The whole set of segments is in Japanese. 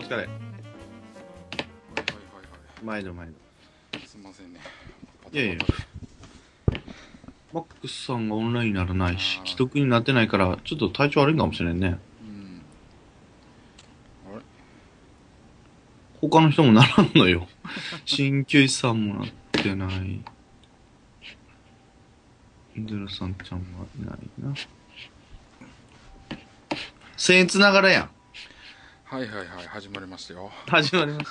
疲れ。 はいはいはいはい。 毎度毎度。 すみませんね。 いやいやバタバタでマックスさんがオンラインにならないし、 あー既読になってないから、ちょっと体調悪いかもしれんね。 うん。あれ他の人もならんのよ。鍼灸師さんもなってない。ゼロさんちゃんもいないな。僭越ながらやん。 はいはいはい、始まりましたよ。 始まります。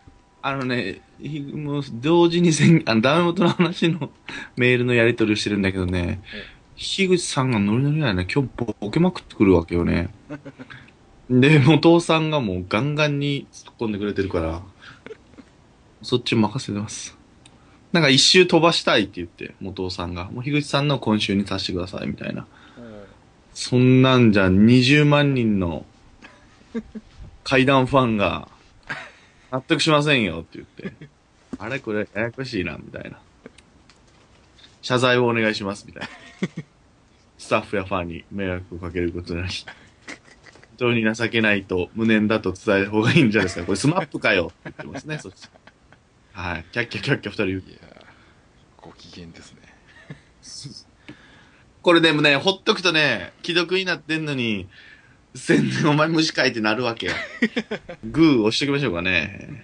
もう同時にダメ元の話のメールのやり取りをしてるんだけどね、樋口さんがノリノリやね、今日ボケまくってくるわけよね。で、元さんがもうガンガンに突っ込んでくれてるから、そっち任せてます。なんか一周飛ばしたいって言って、元さんが。もう樋口さんの今週にさせてくださいみたいな。そんなんじゃ20万人の怪談ファンが納得しませんよって言って。あれこれややこしいな、みたいな。謝罪をお願いします、みたいな。スタッフやファンに迷惑をかけることなり。本当に情けないと無念だと伝えた方がいいんじゃないですか。これスマップかよって言ってますね、そっち。はい。キャッキャキャッキャ二人言う。 いやー、ご機嫌ですね。 これでもね、ほっとくとね、既読になってんのに、宣伝お前無視かいってなるわけよ。グー押しときましょうかね。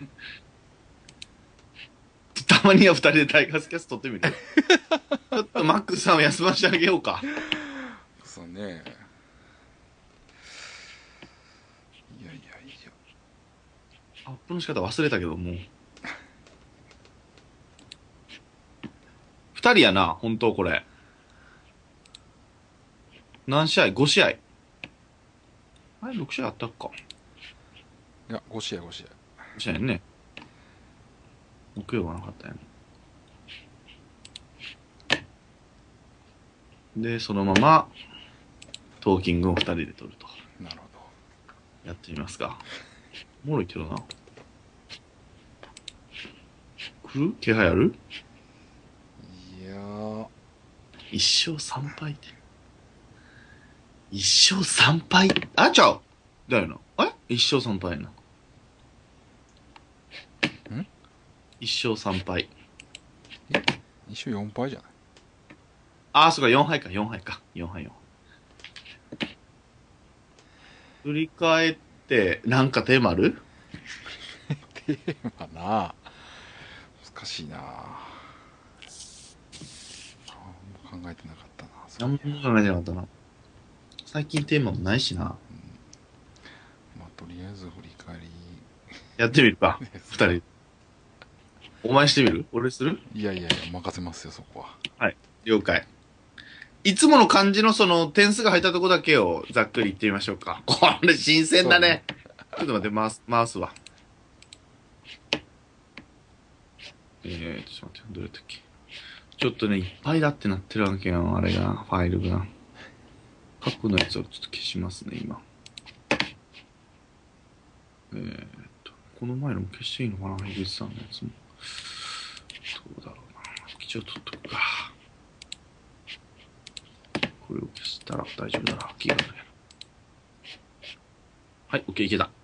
たまには二人でタイガースキャスト撮ってみる。ちょっとマックスさんを休ませてあげようか。 そうね。いやいやいや。 アップの仕方忘れたけど、もう。二人やな、本当これ。何試合 ?5 試合。あれ、6試合あったっか。 いや、5試合5試合。 5試合ね。木曜がなかったよね。で、そのまま、トーキングを二人で撮ると。 なるほど。 やってみますか。おもろいけどな。来る気配ある？ いやー、 一勝三敗って。一勝三敗あ、ちゃうだよな。一勝三敗やな。一勝三敗。 2勝4敗じゃない。 あ、そうか、4敗か、4敗か。4敗4敗。振り返って、なんかテーマある？ テーマな、難しいな。考えてなかったな。 何も考えてなかったな。最近テーマもないしな。 まあ、とりあえず振り返り。 やってみるか、二人。お前してみる？俺する？ いやいやいや、任せますよ、そこは。 はい。了解。いつもの漢字のその点数が入ったとこだけをざっくり言ってみましょうか。これ新鮮だね。ちょっと待って、回すわ。ちょっと待って、どれだったっけ。ちょっとね、いっぱいだってなってるわけよ、あれが、ファイルが。過去のやつをちょっと消しますね、今。この前のも消していいのかな、樋口さんのやつも。どうだろうな。一応取っとくか。これを消したら大丈夫だな。気がない。はい、OK、いけた。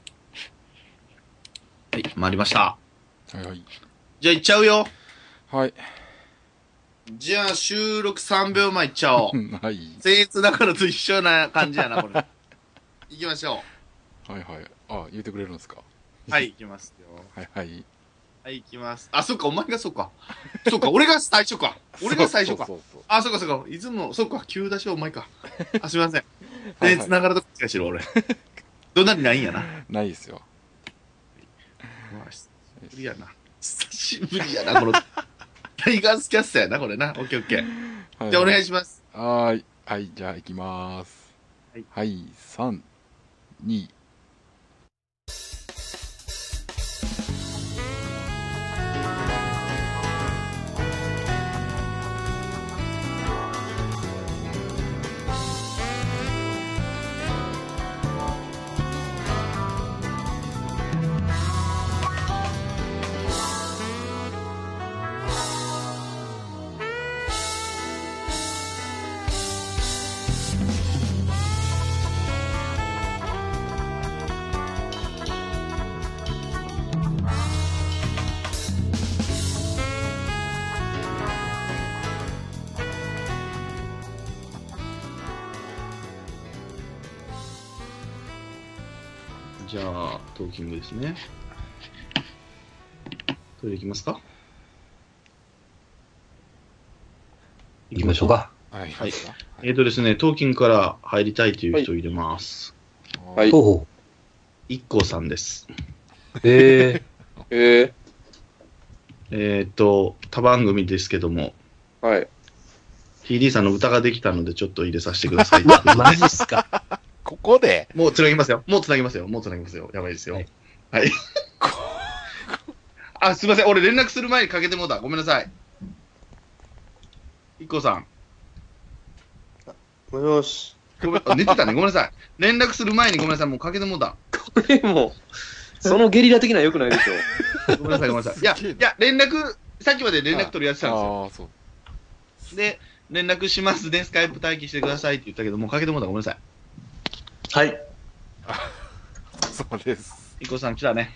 はい、回りました。 はいはい。 じゃあ行っちゃうよ。 はい。 じゃあ収録3秒前行っちゃおう。 はい。 僭越だからと一緒な感じやな、これ。行きましょはいはい。あ、言ってくれるんですか。 う。はい、行きますよ。 はいはい。 はい、行きます。あ、そっか、お前がそうか。そうか、俺が最初か。俺が最初か。 そうそうあ、そっかそっか。いつも、そっか、急出しはお前か。あ、すみません。 はいはい繋がるとこしかしろ、俺。どんなにないんやな。 ないですよ。 まあ、久しぶりやな。久しぶりやな、この。タイガースキャスターやな、これな。オッケーオッケー。 はい、 じゃあお願いします。 はーい。はい、じゃあ行きます。 はいはい、3、2、 じゃあ、トーキングですね。トイレ行きますか？ 行きましょうか。 はい。 はいですね、トーキングから入りたいという人を入れます。 はいほうほ一光さんです。 う。え他番組ですけども、 はい。 TD さんの歌ができたのでちょっと入れさせてください。 マジっすか。 ここで、 もうつなぎますよ。もうつなぎますよ。もうつなぎますよ。やばいですよ。 ははいい。あ、すいません。俺連絡する前にかけてもうた。ごめんなさい。一光さん。 もしもし。 ごめん寝てたね。ごめんなさい。連絡する前にごめんなさい。もうかけてもうた。 これもう、そのゲリラ的なの良くないでしょ。 ごめんなさい。ごめんなさい。いや、連絡、さっきまで連絡取りやってたんですよ。 ああ、そう。 で、連絡しますね。スカイプ待機してくださいって言ったけど、もうかけてもうた。ごめんなさい。 はい。 そうです。 一光さん来たね。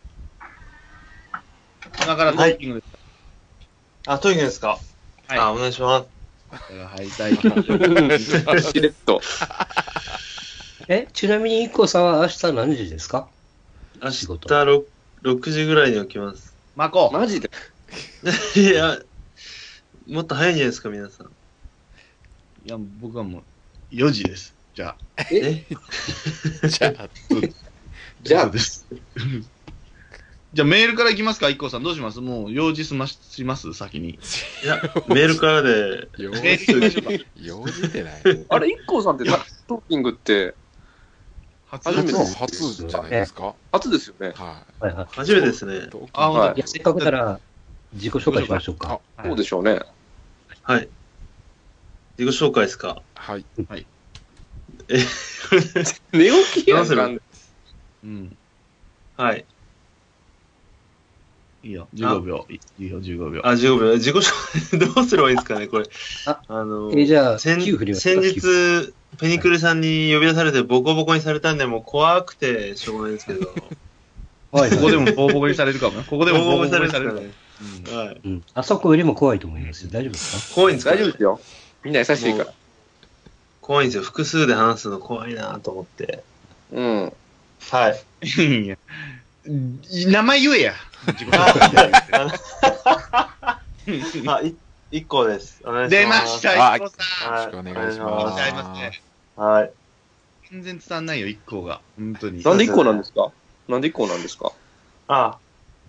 今からトーキングです。 あ、トイレですか？ はい。 あ、お願いします。 だから入りたいと思います。 しれっと。 ちなみに、一個さんは明日何時ですか？ 明日仕事 6時ぐらいに起きます。 マコ。 マジで？ いや、もっと早いんじゃないですか、皆さん。 いや、僕はもう4時です。じゃあ。 えじゃあ、 じゃあそうです。じゃあメールからいきますか、一光さん。どうします？もう用事済まします先に。 いや、メールからで、 用メール行きましょうか。 用事ってない。 あれ、一 k さんってトーキングって初初めて初じゃないですか。 初ですよね。 ははいはい。 初めてですね。 い。 あはいいや、せっかくなら、自己紹介しましょうか。 あ、 そうでしょうね。 はい。自己紹介ですか？ はい。 寝起きやんか。 うん。 はい。 いいよ、15秒。いいよ、15秒。 あ、15秒。自己紹介、どうすればいいですかね、これ。 あの、 じゃあ、 先 9振ります先日、ペニクルさんに呼び出されてボコボコにされたんで、もう怖くてしょうがないんですけど。 はいここでもボコボコにされるかもね。ここでもボコボコにされるかもね。はい。 うん。あそこよりも怖いと思いますよ。大丈夫ですか？ 怖いんですか？ 大丈夫ですよ。みんな優しいから。 怖いんですよ。複数で話すの怖いなと思って。 うん。 はい。 いや名前言えや。自己紹介あ、一個です。お願いします。 出ました、 あ一光さん。 よろしくお願いしまお願いす。 しますね。 はい。 全然伝わんないよ、一光が。本当に。 なんで一 k なんですか？なんで一 k なんですか？ あ、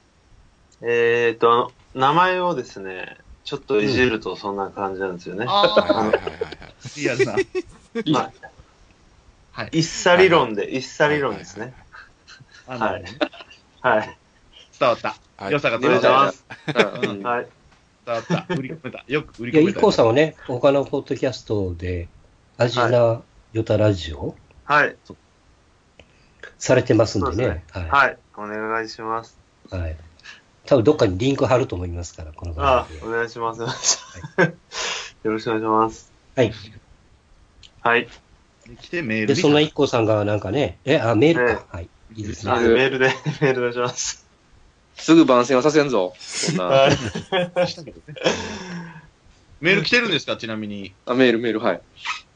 名前をですね、ちょっといじるとそんな感じなんですよね。 あはいはいはいはい。 リアルな。 はい。 はい。 一茶理論で、一茶理論ですね。はい。はい。 伝わった。 はい良さがお伝わっ願いしたま。す。 うんはい。 伝わった。売り込めた。よく売りいや、 込めた。 一個さんはね、他のポッドキャストで、アジナヨタラジオはい。 されてますんでそうですね。ははい。お願いします。 い。はい。多分どっかにリンク貼ると思いますから、この番あ組、でお願いします。よろしくお願いします。 はい。 はい。 来てメールで、 にそんな一個さんがなんかね、メールか。はい。いいですあね。 メールで、メールお願いします。 すぐ番宣はさせんぞ。そんな。 はい。 したけどねメール来てるんですか、ちなみに。 あ、メール、はい。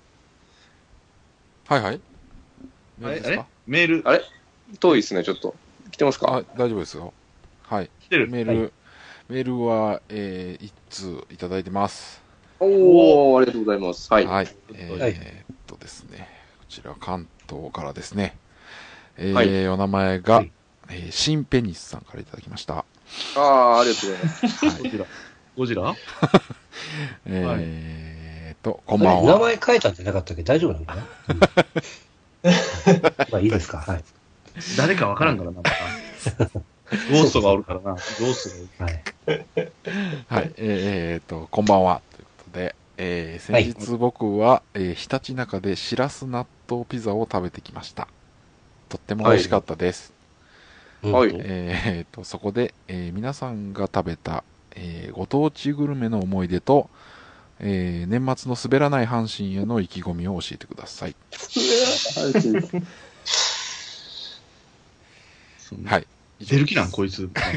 はいはい。 あれあれメールですか？ メールあれ遠いですね、ちょっと。来てますか？ あ、大丈夫ですよ。はい。 来てる。 メールは、一通いただいてます。 おー、ありがとうございます。はい。 はい。 はいですね、こちら関東からですね。 はいお名前が、 はいシンペニスさんからいただきました。 ああ、ありがとうございます。 はい。 ゴジラ。ゴジラこんばん名は。 前変えたんじゃなかったっけ？大丈夫なのかな？まあいいですか。はい。 誰かわからんからな、また。ゴーストがおるからな。ゴーストがおる。 はい。 はい。こんばんは。ということで、先日僕は、ひたちなかでしらす納豆ピザを食べてきました。とっても美味しかったです。 はい。 そこで、皆さんが食べた、ご当地グルメの思い出と、年末の滑らない阪神への意気込みを教えてください。はい。 出る気なんこいつ。なんか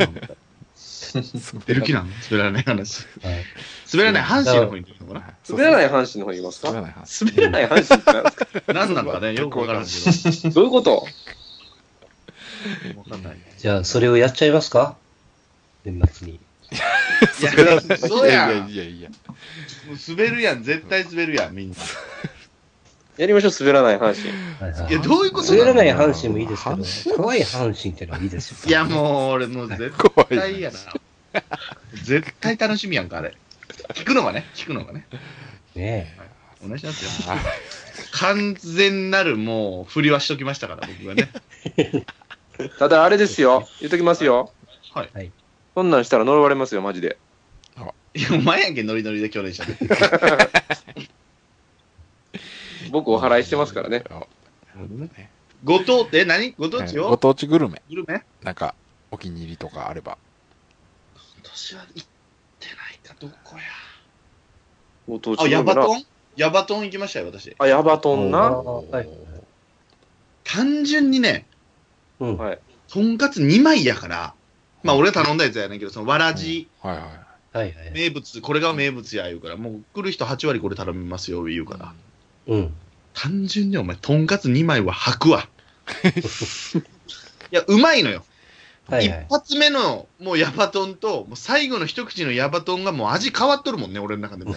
出る気なん滑らない話。 はい。 滑らない阪神の方に出るのかな滑らない阪神の方言いますか？ 滑らない阪神。 滑らない阪神って何ですか？ 何なんかね、よくわからんけど。 どういうこと？ わかんない。 じゃあ、それをやっちゃいますか年末に。 いや、そうやん。 いやいや。 もう滑るやん。絶対滑るやん、みんな。 やりましょう、滑らない話。 はいはいや、どういうこと滑らない話。 阪神もいいですけど、怖い阪神ってのはいいですよ。 いや、もう、俺もう絶怖い。 対やな。絶対楽しみやんか、あれ。聞くのがね。 ねお願いしますよ。完全なるもう、振りはしときましたから、僕がね。 ただあれですよ、言っときますよ。 はい。 はい。 そんなんしたら呪われますよ、マジで。 いや、お前やんけ、ノリノリで去年しゃべって。 僕お祓いしてますからね。 ご当って何ご当地ごを当地グルメ。 グルメなんか、お気に入りとかあれば。 今年は行ってないか、どこや。 ご当地あ、ヤバトンンヤバトン行きましたよ、私。 あ、ヤバトンあな。 はい。 単純にね、 うん。 はい。 とんかつ2枚やから、まあ俺が頼んだやつやねんけど、そのわらじはいはい。 はいはい。 名物、これが名物や言うから、もう来る人8割これ頼みますよ、言うから。 うん。 単純にお前、とんかつ2枚は吐くわ。いや、うまいのよ。 はいはい一。発目のもうヤバトンと、もう最後の一口のヤバトンがもう味変わっとるもんね、俺の中でも。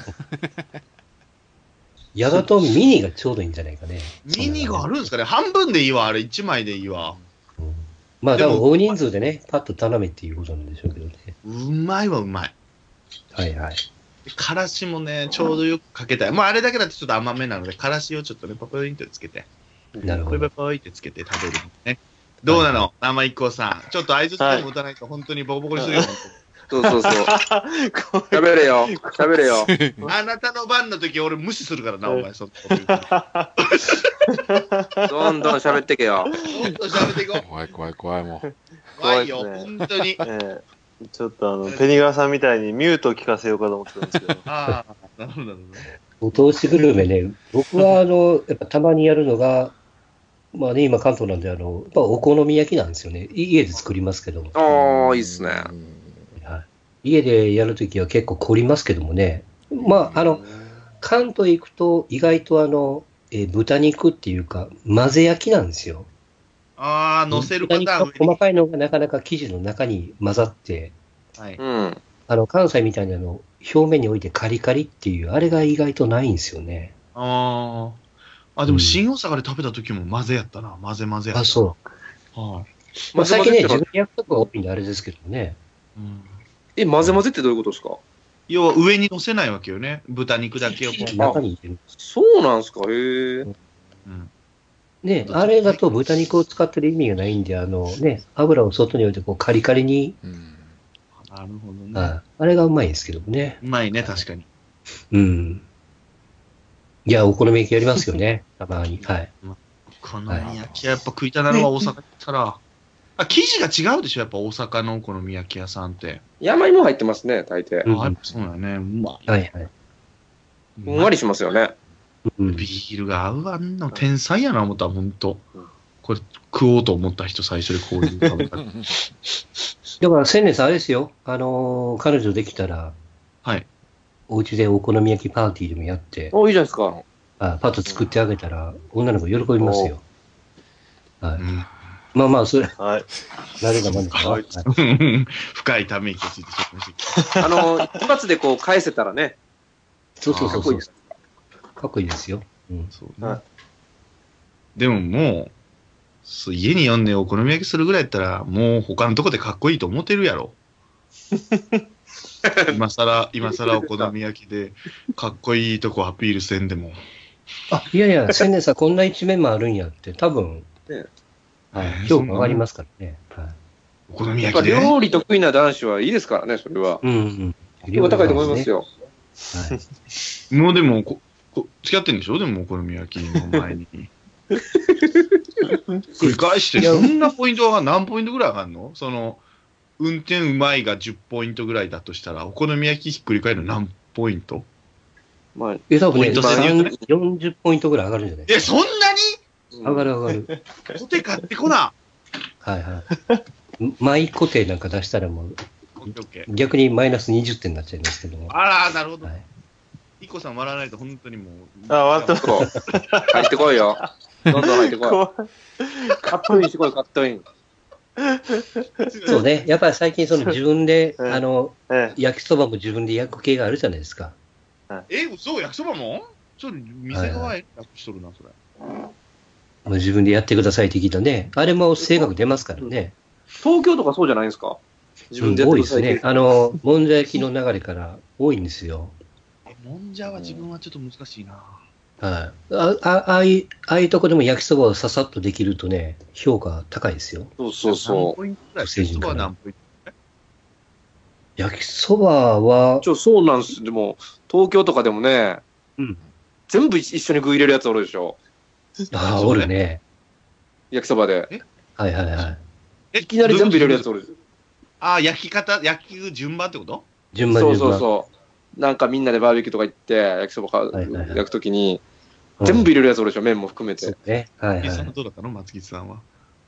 ヤバトンミニがちょうどいいんじゃないかね。 ミニがあるんですかね半分でいいわ、あれ1枚でいいわ。 うんまあでも多分大人数でね、パッと頼めっていうことなんでしょうけどね。 うまいはうまい。 はいはい。 でからしもね、ちょうどよくかけたい。もうあれだけだとちょっと甘めなので、からしをちょっとね、パパインとつけて、ポイなるほど。 ポイってつけて食べるのね。どうなの生一個さん。ちょっと合図でも打たないと本当にボコボコにするよ。 そうそうそう。喋れよ。喋れよ。 あなたの番の時俺無視するからな、お前。そんなこと言うからどんどん喋ってけよ。 もっと喋っていこう。 怖い怖い怖いもう。 怖いよ、 怖いですね本当に。 ちょっとペニガーさんみたいにミュート聞かせようかと思ってたんですけど。 ああ、なるほど、なるご当地グルメね、僕はやっぱたまにやるのが、まあね、今関東なんでやっぱお好み焼きなんですよね。家で作りますけど。 ああ、いいっすね。 はい家でやるときは結構凝りますけどもね。まあ、関東行くと意外と豚肉っていうか、混ぜ焼きなんですよ。 ああ、乗せるパターン豚肉の細かいのがなかなか生地の中に混ざって、 はい。 うん。 関西みたいな表面に置いてカリカリっていう、あれが意外とないんですよね。 ああ。あ、でも新大阪で食べた時も混ぜやったな。混ぜ混ぜやった。 あ、そう。 はい。 まあ、最近ね、自混ぜ分で焼くとこが多いんであれですけどね。 うん混ぜ混ぜってどういうことですか？ 要は上に乗せないわけよね。豚肉だけを。 中に入れる。 そうなんすか？へえ。 うん。 ね、あれだと豚肉を使ってる意味がないんで、ね、油を外に置いてこうカリカリに、 うん。 なるほどね。 あれがうまいんですけどもね。 うまいね、確かに。 うん。いや、お好み焼きやりますよね。たまに。はい。 この焼き屋やっぱ食いたなのは大阪行ったら。あ、生地が違うでしょやっぱ大阪のお好み焼き屋さんって。 山芋入ってますね、大抵。 うんあ、やっぱそうだね。うまい。 はいはい。 ふんわりしますよね。 うんビールが合うわ。あんな天才やな思った、ほんと。これ食おうと思った人最初でこういう食べ方。 だから、千年さんあれですよ。彼女できたら、 はい。 お家でお好み焼きパーティーでもやって、 お、いいじゃないですか。 パッと作ってあげたら、女の子喜びますよ。はい。 うんまあまあ、それ、 はい。 慣れがまんですか。はい深いため息をついてしまいましたけど。 一発でこう返せたらね、 そうそうそうそうかっこいいです。 かっこいいですよ。うん。 そうねはでももう、そう家に呼んでお好み焼きするぐらいやったら、もう他のとこでかっこいいと思ってるやろ。今更お好み焼きでかっこいいとこアピールせんでも。 あ、いやいや、千年さんこんな一面もあるんやって、多分、 ねはい、評価上がりますからね。はい。 お好みやっぱ焼きで。 料理得意な男子はいいですからね、それは。 うんうん。 評価高いと思いますよ。 はい。 もうでも付き合ってんでしょでもお好み焼きの前に。繰り返して、そんなポイントが何ポイントぐらい上がるの運転うまいが10ポイントぐらいだとしたら、お好み焼きひっくり返るの何ポイントまあ、 多分ね、 ポイント制で言うとね 40ポイントぐらい上がるんじゃないですそんなか。上がる上がる。 にコテ買ってこな。 はいはい。マイ固定なんか出したらもう、 オッケーオッケー。 逆にマイナス20点になっちゃいますけども。 あら、なるほど。 はい。 イコさん笑わないと本当にもう。 あ、終わった。 そう。入ってこいよ。どんどん入ってこい。 怖い。 カットインしてこい、カットイン。 そうね。やっぱり最近その自分で、 え焼きそばも自分で焼く系があるじゃないですか。 嘘焼きそばもちょっと店側へ焼きしとるな、それ。 もう自分でやってくださいって聞いたね。あれも性格出ますからね。 東京とかそうじゃないですか？自分でやっ多てくださいいですね。もんじゃ焼きの流れから多いんですよ。 もんじゃは自分はちょっと難しいな。 はい。ああいうとこでも焼きそばをささっとできるとね、評価高いですよ。 そうそう何そポイントぐらい焼きそばは何ポイン焼きそばは、 う。そうなんです。でも、東京とかでもね、 うん。 全部一緒に具入れるやつおるでしょ。 ああ、おるね。 焼きそばで。 はいはいはい。 いきなり全部入れるやつおる。 焼き順番ってこと？ そう順番順番。 そうそう。なんかみんなでバーベキューとか行って、焼きそばはいはいはい焼くときに、 うん全部入れるやつおるでしょ、麺も含めてそう。ね。はいはい。 そのどうだったの松吉さんは。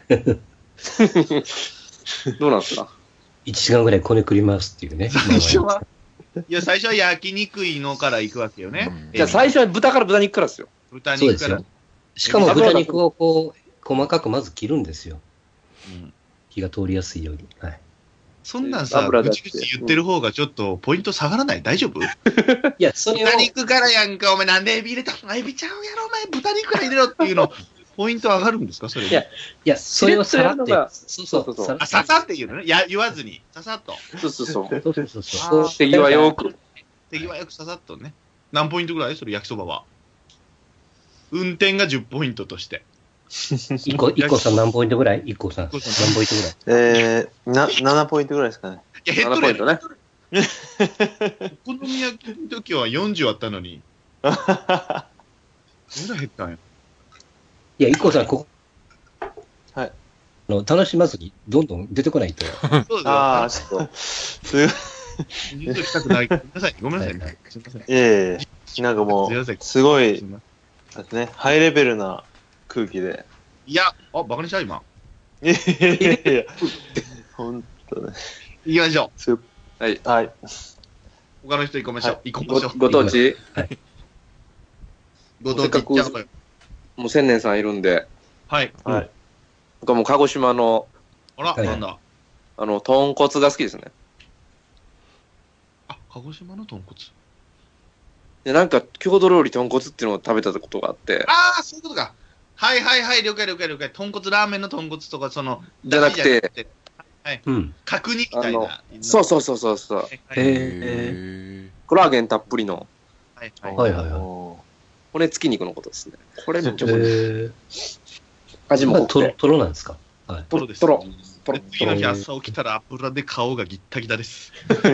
どうなんですか？ 1時間ぐらいこねくりますっていうね。 最初は、いや、最初は焼肉いのから行くわけよね。 うんじゃあ最初は豚から豚肉からですよ。 豚肉からそうですよ。。しかも豚肉をこう、細かくまず切るんですよ。 うん火が通りやすいように。はい。 そんなんさ、 油だってぐちぐち言ってる方がちょっとポイント下がらない？大丈夫？ いや、それを、 豚肉からやんか、お前なんでエビ入れたの？エビちゃうやろ、お前豚肉から入れろっていうの、ポイント上がるんですかそれで。 いや、それをさらってしれっとやるのが、 そうそうそうそうあ、ささって言うのね。言わずに。ささっと。 そうそうそう。 そうそうそうそう。 あ手際よく。 手際よくささっとね。何ポイントぐらいそれ焼きそばは。運転が10ポイントとして。 一個さん何ポイントぐらい？一個さん何ポイントぐらい？ 7ポイントぐらいですかね。 いや、ヘッ 7 ドレポイントね。 お好み焼きの時は40あったのに。どれぐらい減ったんや。 いや、一個さん、 はい。 楽しまずに、どんどん出てこないと。 そうですよ。 ああ、ちょっと、すごい。 言うときたくない。ごめんなさい。ごめんなさいね。すいません。 ええなんかもすいませんう、すごいすい、ませんですね、ハイレベルな空気で。 いや、バカにした今。 いやいやいやいや、ほんとね。 行きましょはい。 はい。 う。他の人行きましょう。 は行きましょう。 ご当地、 ご当地行っちゃうわよ。 もう千年さんいるんで、 はい。 はい。 僕はもう鹿児島の、 あら、 はいなんだ。 豚骨が好きですね。 あ、鹿児島の豚骨。 で、なんか、郷土料理豚骨っていうのを食べたことがあって、 ああ、そういうことか。はいはいはい、了解了解了解。豚骨ラーメンの豚骨とか、 じゃなくてだしじゃなくて、 うん。 角煮みたいな。 そうそうそうそうそう。 はいはいへコラーゲンたっぷりのはいはい。 はいはいはいお骨付き肉のことですね。これめっちゃえまあ、 味も濃くて。 とろなんですか？はい。 トロです。 トロトロで次の日朝起きたら油で顔がギッタギタです。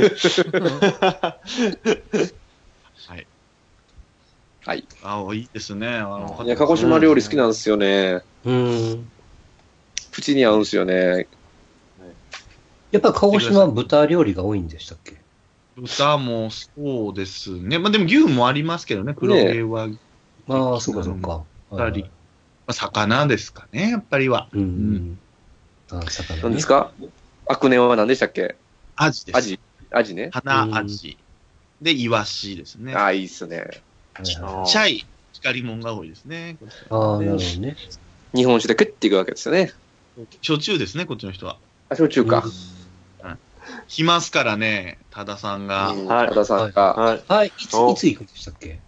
はい。 はい。 ああ、いいですね。 いや、鹿児島料理好きなんですよね。 うん。 口に合うんですよね。 やっぱ鹿児島は豚料理が多いんでしたっけ？ 豚もそうですね。まあでも牛もありますけどね、黒毛は。 ああ、そうかそうか。 やっぱり、まあ、魚ですかね、やっぱりは。 うんうん。ああ、魚ね。 何ですか？アクネは何でしたっけ？ アジです。 アジ。アジね。 花アジ。で、イワシですね。 ああ、いいっすね。 はいはいーチャイ、光りもんが多いですね。 ああ、なるほどね。 日本酒でクッていくわけですよね。 焼酎ですね、こっちの人は。 あ、焼酎か。 来ますからね、多田さんが。 はい多田さんが。 はい。 はい。いおつ行くんでしたっけ？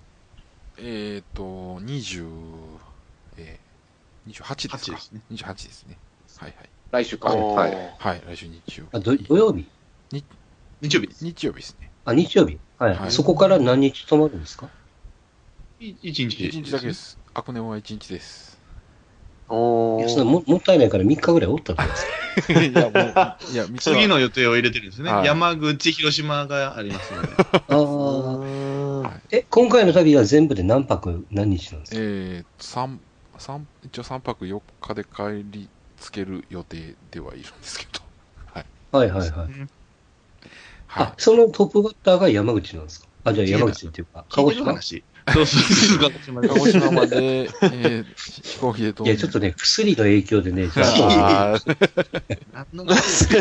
28です 8 かですね。 28ですね。はい来週か。 おーはい。 はい。来週日曜あ、土曜日？ 日曜日です。 日曜日ですね。 あ、日曜日。はい。 はいそこから何日泊まるんですか？ 一日 1日だけで。す。アクネは1日です。 おいや、それもったいないから3日ぐらいおったってことですか？ いや、もう、いや、 次の予定を入れてるんですね。 はい山口、広島がありますので。 ああ。今回の旅は全部で何泊何日なんですか？ 一応3泊4日で帰りつける予定ではいるんですけど。はい。 はいはいはい。 はいあ、。そのトップバッターが山口なんですか？あ、じゃあ山口っていうか、鹿児島？ 聞いてる話。そうそうそう、鹿児島で鹿児島まで、飛行機でいや、ちょっとね、薬の影響でね、ちょっとあー何のはい。 そうっ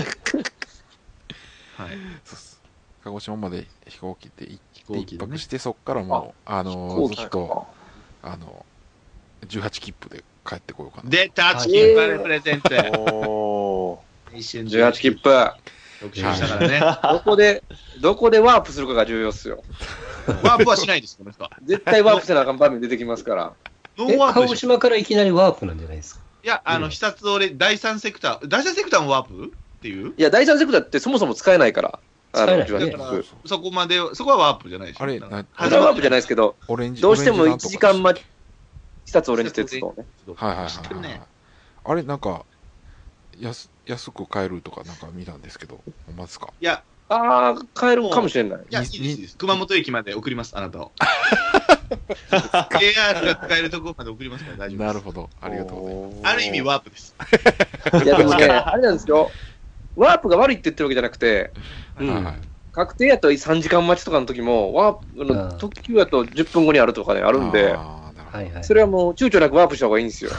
す鹿児島まで飛行機で行って一泊して、そっからもう、 飛行機ずっと、18切符で帰ってこようかな。 出た、チキンバレープレゼント。 お一瞬 18切符。 特集したからね。 どこでワープするかが重要っすよ。 ワープはしないです、この人は。 絶対ワープせなあかん場面出てきますから。 ノーワープで鹿児しょ。 島からいきなりワープなんじゃないですか。 いや、視察俺、第三セクターもワープっていういや、第三セクターってそもそも使えないから。 使えない 18 ね切だから符。、 そこはワープじゃないでしょ。 あれだからあれはワープじゃないですけど、 オレンジ。 どうしても1 オレンジ時間待ち。 ち、視察オレンジ鉄道ね。 はいはいはい知ってるね。 あれ、なんか、安く買えるとかなんか見たんですけど、ほんまですか？ いや、 ああ、買えるかもしれない。 いや、いいですいいです。熊本駅まで送ります、あなたを。AR が使えるところまで送りますから大丈夫です。 なるほど。ありがとうございます。 ある意味ワープです。 いや、でもね、あれなんですよ。ワープが悪いって言ってるわけじゃなくて、 うんはいはい。 確定やと3時間待ちとかの時も、特急やと10分後にあるとかね、あるんで、 あーなるほどはいはい。 それはもう躊躇なくワープした方がいいんですよ。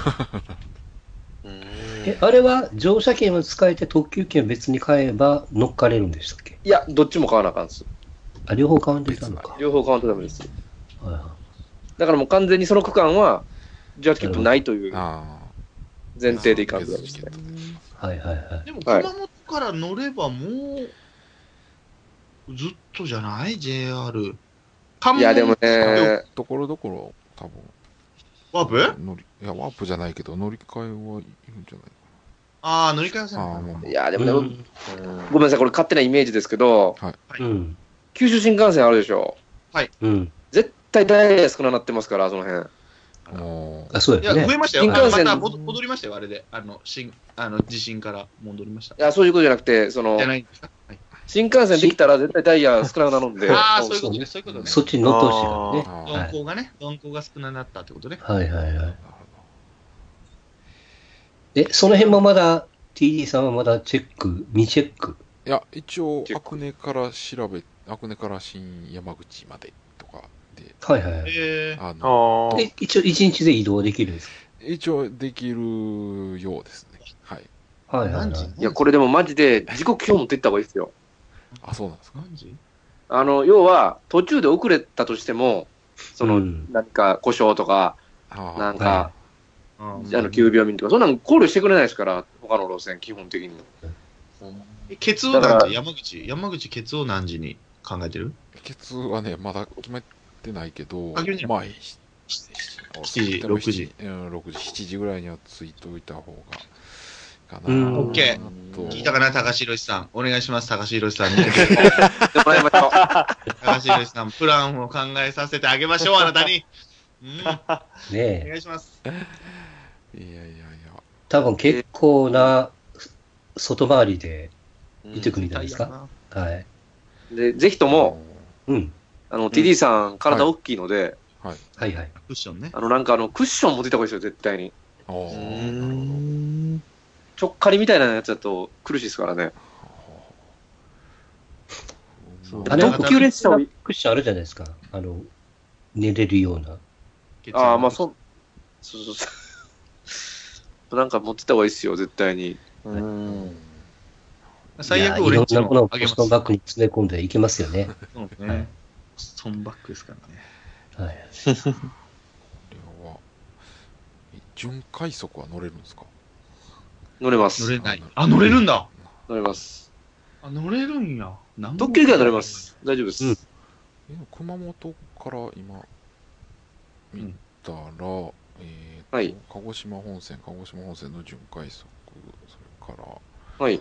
あれは乗車券を使えて特急券を別に買えば乗っかれるんでしたっけ？ いや、どっちも買わなあかんです。 あ、両方買わんといかんのか。 両方買わんとダメです。 はいはだからもう完全にその区間は、18切符ないというあ前提でいかんとダメですね。 いはいはいはい。 でも、 はい熊本から乗ればもう、ずっとじゃない ?JR。 いや、でもね、 ところどころ、多分ワープいや、ワープじゃないけど、乗り換えはいるんじゃないああ、乗り換えせかな。 なああ、まあいや、でもね、 うんごめんなさい、これ勝手なイメージですけど、 うん。 九州新幹線あるでしょ。 うん。 絶対ダイヤ少なくなってますから、その辺。 もうあ、そういや、 やね。 増えましたよ。 新幹線また戻りましたよ、あれで。地震から戻りました。 いや、そういうことじゃなくて、 じゃないんですか、はい、 新幹線できたら絶対ダイヤ少なくなるんで、 ああ、そういうことね、そういうことね。 そっちに乗ってほしいからね。 あはい鈍行がね、鈍行が少なくなったってことね。 はいはいはい。 なるその辺もまだ、TD さんはまだチェック、未チェック。 いや、一応、阿久根から新山口までとかで、 はいはいはい。 あ一応一日で移動できるんです一応できるようですね。はい。 か？はいはいはい。 何時いや、これでもマジで時刻表持っていった方がいいですよ。 あ、そうなんですか。 何時要は、途中で遅れたとしても、 うん何か故障とか、 ああなんはか、急病民とか、そんなん考慮してくれないですから、他の路線、基本的に。 ケツを何時山口ケツを何時に考えてるケツはね、まだ決めてないけど、 あ決めてないまあ、 時でも 6時。 うん、6時、7時ぐらいにはついといた方が、かな。 うんオッケーと聞いたかな、高橋宏さん。お願いします、高橋宏さんに。 でもらいましょう。 高橋宏さん、プランを考えさせてあげましょう、あなたに。うん、おねえ。 願いします。 いやいやいや、 多分結構な外回りで行ってくるんじゃないですか。はい。 で、ぜひとも、 うん。 TD さん、体大きいので、 はい。 はいはい。 クッションね。 なんかクッション持っていた方がいいですよ、絶対に。 あーちょっかりみたいなやつだと苦しいですからね。 そう特急列車を、 クッションあるじゃないですか。寝れるような。 ああ、まあそうそうそう。なんか持ってた方がいいですよ、絶対に。 最悪いやいろん俺んちなものをポのあげます。 ストンバッグに詰め込んでいけますよね。 そうですねはい。 ポストンバッグですからね。 はい。 これは、巡回速は乗れるんですか？ 乗れます。 乗れない。あ、乗れるんだ。 乗れます。 あ、乗れるんや。 特急以外乗れま。す。大丈夫です。 うん熊本から今、見たら、 はい鹿児島本線の巡回速、それから、 はい。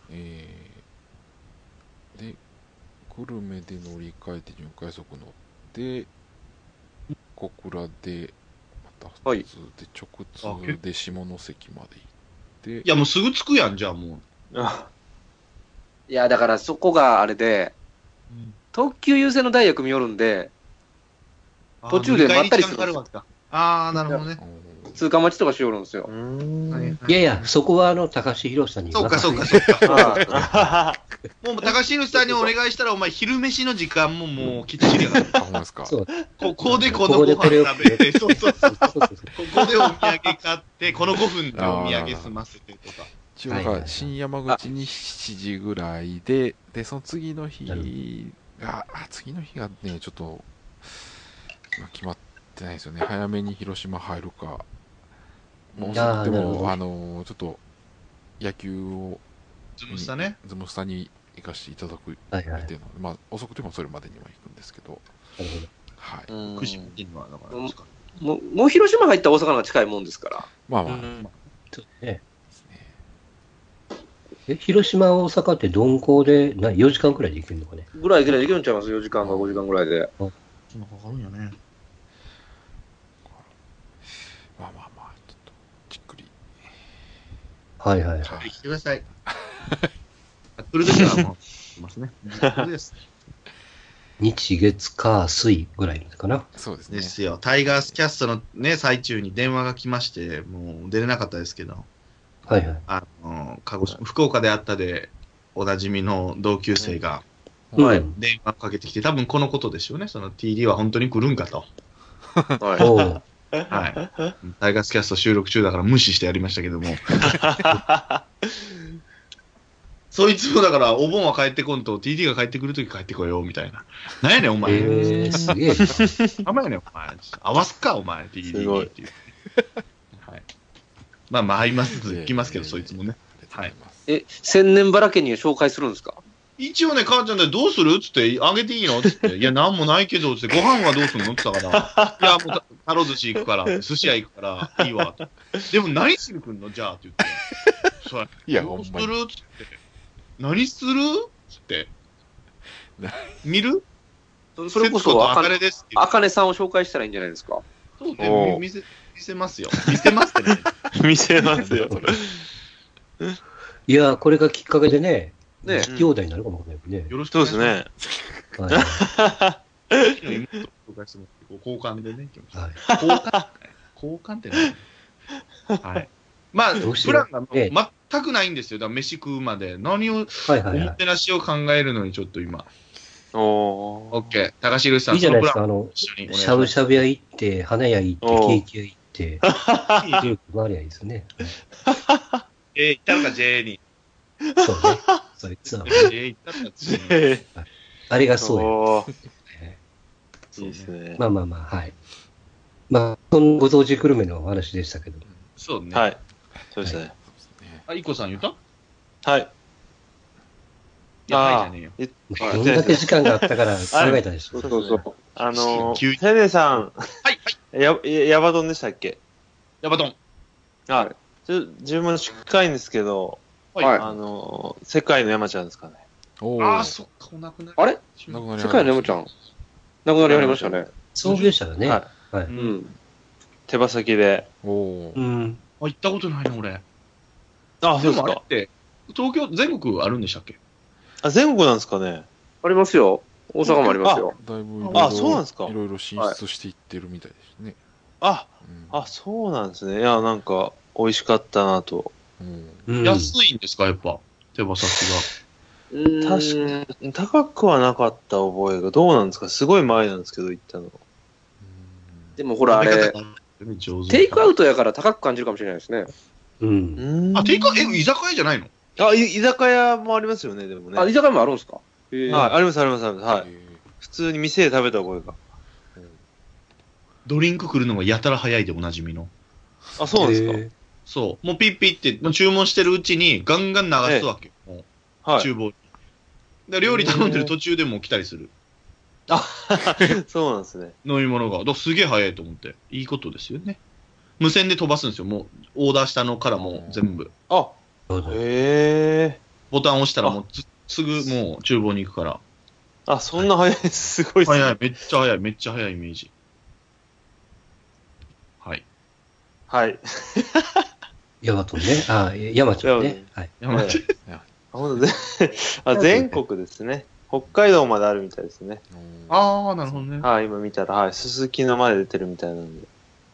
で、久留米で乗り換えて巡回速乗って、小倉で、またはい普通で直通で下関まで行って、 いや、もうすぐ着くやん、じゃあもう。 いや、だからそこがあれで、特急優先のダイヤ組み寄るんで、途中でまったりするんですよ迎えに時間かかるわけか。ああ、なるほどね。 通過待ちとかしよるんですよ。 いやいや、そこは高橋宏さんにそうか、そうか、 任そうか。 あもう高橋宏さんにお願いしたら、お前、昼飯の時間ももうきっちりやから。 あ、ほんまですか。 そうここでこのご飯ここでこれを食べて、そうそうそう。 そうそうそうここでお土産買って、この5分でお土産済ませてとか。 一応はいはいはい新山口に7時ぐらいで、その次の日なるが、次の日がね、ちょっと、決まってないですよね。早めに広島入るか、もう遅くてなるほも、 どちょっと、野球をズムスタね。 ズムスタに行かせていただく予はいはい。 定なので、まあ、遅くてもそれまでには行くんですけど、 なるほど。 はい。 うん福島っていうのは、だからですか。 もう広島入ったら大阪の方が近いもんですから。 まあまあ、 そうね。 ですね。 広島、大阪って鈍行で4時間くらいで行けるのかね。 ぐらいできるんちゃいます ?4 時間か5時間ぐらいで。 そんなかかるんやね。 まあまあまあ、ちょっと、じっくり。 はいはいはい。 はい来てください。 来るときはもう、いますね。そうです。 日、月、火、水ぐらいかな。 そうですねで。すよ。タイガースキャストのね、最中に電話が来まして、もう出れなかったですけど、 はいはい。 鹿児島、福岡であったで、おなじみの同級生がはい。 電話かけてきて、多分このことですよね。その TD は本当に来るんかと。 はおうはい。タイガースキャスト収録中だから無視してやりましたけども。そいつもだから、お盆は帰ってこんと、TD が帰ってくるとき帰ってこよう、みたいな。なんやねん、お前。 すげえな。 あんまやねん、お前。合わすか、お前、TD すごいにっていう。はい。まあまあ、会いますとええ行きますけど、 ええそいつもね。 ありがとうございます。 い。千年バラ家に紹介するんですか？ 一応ね、母ちゃんでどうするつって、あげていいのつって、いや、なんもないけど、つって、ご飯はどうすんのって言ったから、いや、もうタロ寿司行くから、寿司屋行くから、いいわ。でも何しに来んのじゃあ、って言って。それいや、 どうすほんまに。 るつって。何するつってな。 見るそれこそ、 あかねですって。 あかねさんを紹介したらいいんじゃないですか？ そうおう見せますよ。見せますってね。 見せますよ。 いや、これがきっかけでね、 ね兄弟になるかもわかんないね。 よろしくそうでお願いすしね。 はいます。妹を紹介してもらって交換でね。 はい。 交換ってね。はい。まあ、 どうしようプランがね全くないんですよ。だから飯食うまで。何を、おもはいはいはてなしを考えるのにちょっと今。 おー。 オッケー。高橋さい。 ん、 いいじゃないですか。 そのプラン一緒にお願いします。 しゃぶしゃぶ屋行って、花屋行って、ケおうーキ屋行って、くるくる回りゃいいですね。 行ったのか、J に。 そうね。そいつは。 J 行ったのか、J に。 あれがそうや。 おー。 そうねいいですね。 まあまあまあ、はい。まあ、そのご当地グルメのお話でしたけど。 そうね。 はい。そうですね。 そうですね。 あ、イコさん言ったいはい。 や、はいじゃねえよ。 こんだけ時間があったから考えたでしょ。 そうそうそう。 急にテネさん、 はい、 ヤバ丼でしたっけ？ ヤバトン。 はい。自分も近いんですけど、 はい世界の山ちゃんですかね。 おああ、 ー、 そっか、お亡くなり。 あれなくなり世界の山ちゃん、亡くなりありましたね。 創業者がね。 ははい。 うん。 手羽先で。 おー。 うん。 あ、行ったことないな、俺。 あ、そうですか。 もあれって、東京、全国あるんでしたっけあ、全国なんですかね。 ありますよ。大阪もありますよ。 だいぶいろいろ、 あそうなんですかいろいろ進出していってるみたいですね。 あ、 うんあ、そうなんですね。いや、なんか、美味しかったなと。 うんうん安いんですか、やっぱ。手羽先確かに、高くはなかった覚えが、どうなんですか？すごい前なんですけど、行ったの。 が。 でもほら、あれ、 上手テイクアウトやから高く感じるかもしれないですね。 うん。 あ、テイクアウト、居酒屋じゃないのあ、居酒屋もありますよね、でもね。 あ、居酒屋もあるんですか？へえ。 はい、あります、あります、あります。はい。 へ普通に店で食べた覚えが。 ドリンク来るのがやたら早いでおなじみの。 あ、そうなんですか？ へそう。もうピッピって、もう注文してるうちにガンガン流すわけよ。もうはい。 厨房に。で料理頼んでる途中でもう来たりする。 そうなんですね。 飲み物が。だからすげえ早いと思って。いいことですよね。無線で飛ばすんですよ。もう、オーダーしたのからもう全部。 あ、 なるほど。 へえ。 ボタン押したらもうすぐもう厨房に行くから。 あ、そんな早いです。すごいっすね。 早い。めっちゃ早い。めっちゃ早いイメージ。はい。 はい。 ヤマトンね。あ、山ちゃんね。はい。 山ちあ、ほんとあ、全国ですね。北海道まであるみたいですね。 ーああ、なるほどね。 はい、今見たら、はい、すすきのまで出てるみたいなんで。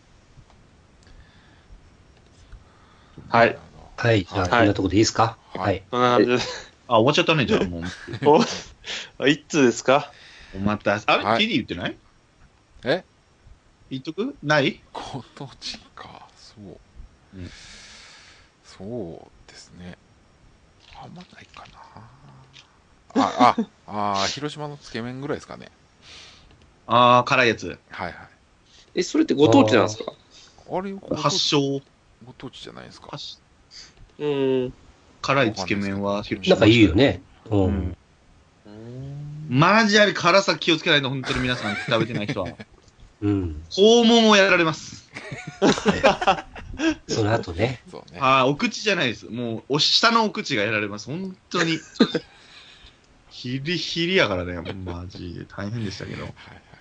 はい。 はい。じゃあ、 はいこんなとこでいいですかはいはい。 こんな感じで。 あ、終わっちゃったね、じゃあもう。 おあ、一通ですか？ お待たせ。あれ、 はい TD 言ってないえ言っとくない今年か。そう。 うんそうですね。あんまないかな。広島のつけ麺ぐらいですかね。 ああ、辛いやつ。 はいはい。 え、それってご当地なんですか？ あれ、ご当地発祥。 ご当地じゃないですか。 発うん。 辛いつけ麺は広島なんかいいよね。う。 うんん。マジあれ辛さ気をつけないと本当に皆さん食べてない人は。 うん。 肛門をやられます。 その後ね。 そうね。 ああ、お口じゃないです。もう、下のお口がやられます。本当に。ヒリヒリやからね、マジで大変でしたけど。 はい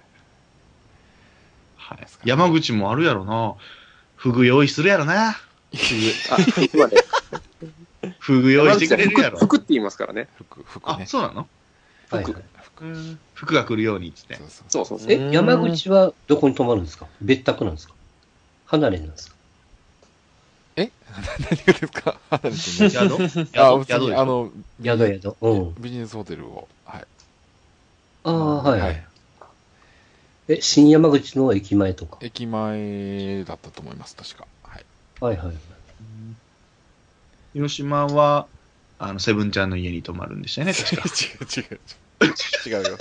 はい。山口もあるやろな。フグ用意するやろな。 あ、今ね。 フグ用意してくれるやろ。 服って言いますからね。 あ、 服ね。 そうなのはいはい。 服が来るようにっつって。 そうそうそう。 え、山口はどこに泊まるんですか？別宅なんですか？離れなんですか？ 何がですか？離れてね。 宿宿あ、普通宿でしょに宿。うん。 ビジネスホテルを、はい。 ああ、はいははいい。 え、新山口の駅前とか。 駅前だったと思います、確か。はい。 はいはい。 広島は、セブンちゃんの家に泊まるんでしたよね、確か。 違うよ。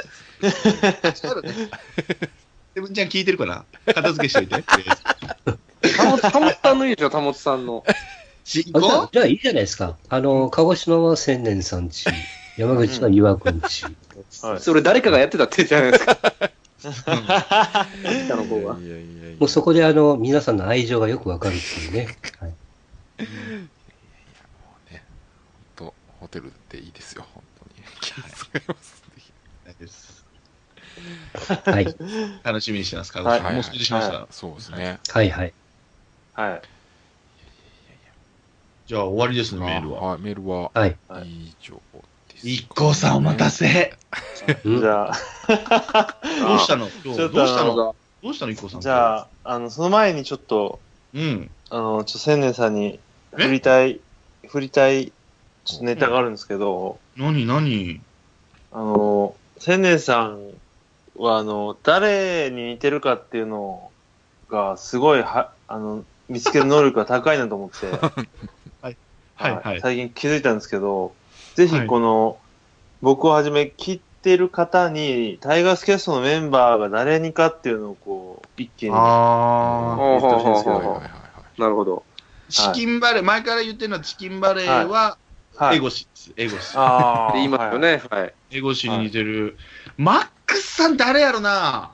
セブンちゃん聞いてるかな片付けしといて。 たもつさんのいいでしょ、たもつさんの。 あ行こじゃあいいじゃないですか。鹿児島は千年さんち、山口は岩くんち。 はい。 それ誰かがやってたってじゃないですか。下の子が。 いやいやいや。 もうそこで皆さんの愛情がよくわかるっていうね。はい。 ホテルでいいですよ、本当に。気を使います。 うですはい。 楽しみにしてます、鹿児はい島。もう掃除しました。 そうですね。 はいはい。 はい。 じゃあ終わりですね、メールは。 はい、メールははい。 以上です。 一行さんお待たせ。 うんじゃあ、 どうしたの今日、 ちょっとどうしたのどうしたの一行さん。 じゃあ、その前にちょっと、 うん。 千年さんに振りたい、ちょっとネタがあるんですけど、 何千年さんは、誰に似てるかっていうのが、すごい、見つける能力が高いなと思って、 はいはい。 最近気づいたんですけど、ぜひこの、僕をはじめ聞いてる方に、タイガースキャストのメンバーが誰にかっていうのをこう、一気に言あってほしいんですけあーど、 はいはいはいはい。 なるほど。 チキンバレー、前から言ってるのはチキンバレーは、 はい。 エゴシです。エゴシ。 ああ。 言いますよね。はい。 エゴシに似てる。マックスさん誰やろな